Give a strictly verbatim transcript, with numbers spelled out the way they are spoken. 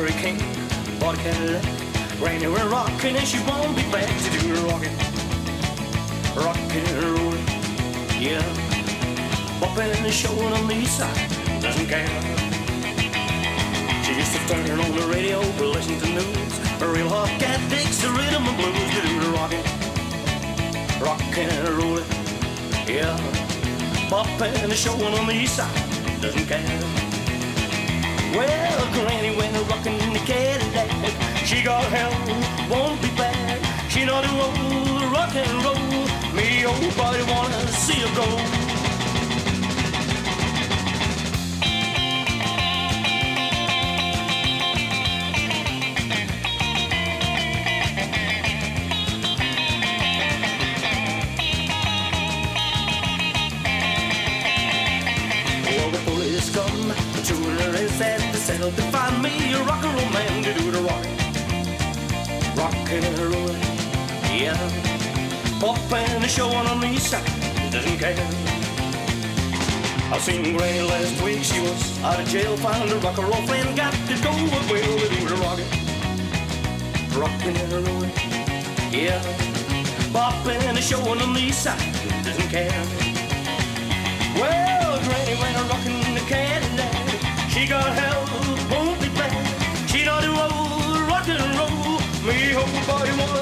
Mary King bought a Cadillac. Granny were rocking and she won't be back to do the rocking, rocking and rolling. Yeah, bumping and showing on the east side, doesn't care. She used to turn on the radio to listen to news. A real hot cat digs the rhythm and blues to do the rocking, rocking and rolling. Yeah, bumping and showing on the east side, doesn't care. Well, Granny went rocking the Cadillac. She got hell, won't be back. She know the roll, rock and roll. Me old body wanna see her go. Well, the police come to her and said they settled to find me a rock and roll man to do the rocking, rocking and rolling. Yeah, popping and showing on the east side, doesn't care. I seen Granny last week, she was out of jail, found a rock and roll friend, got to go a whale to do the rocking, rocking and rolling. Yeah, popping and showing on the east side, doesn't care. Well, Granny went a rocking the Cadillac. She got hell, won't be back. She know the roll, rock and roll. Me whole body wanna